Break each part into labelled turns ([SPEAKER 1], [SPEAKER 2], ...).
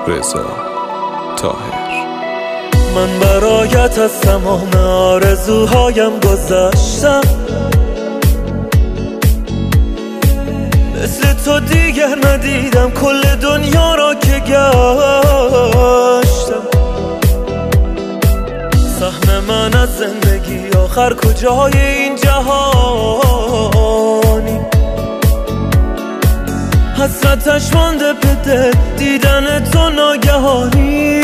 [SPEAKER 1] رضا طاهر.
[SPEAKER 2] من برایت از تمام آرزوهایم گذشتم، مثل تو دیگر ندیدم کل دنیا را که گشتم. سهم من از زندگی آخر کجای این جهانی، حسرتش مانده به دل دیدن تو ناگهانی.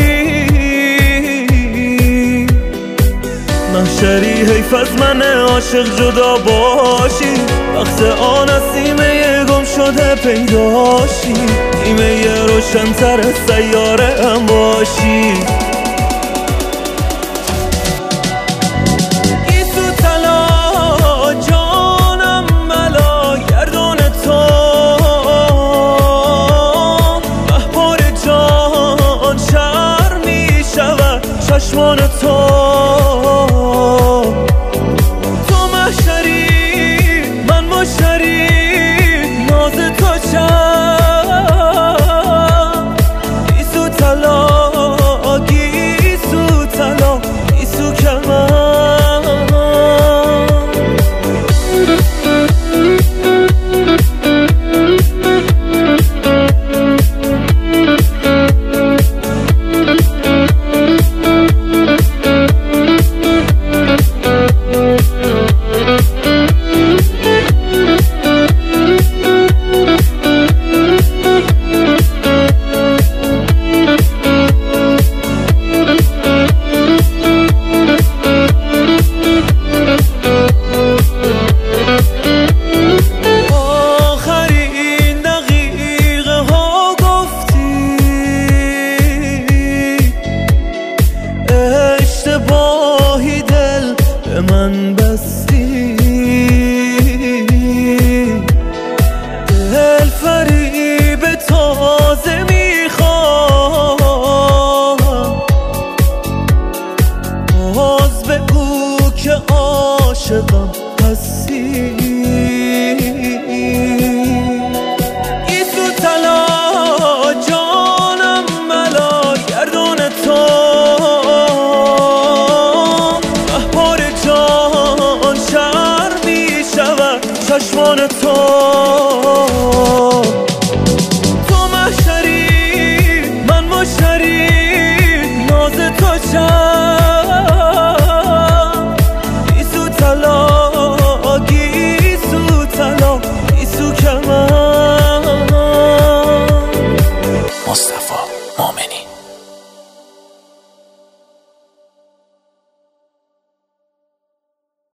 [SPEAKER 2] محشری حیف از من عاشق جدا باشی، وقت آن از سیمه گم شده پیداشی، نیمه روشن‌تر سیاره هم باشی. چشمان تو محشری من مشتری، ناز تو چند گیسو طلا گیسو طلا گیسو کمن. اشتباهی دل به من بستی، دل فریب تازه میخوام، باز بگو که عاشقم هستی.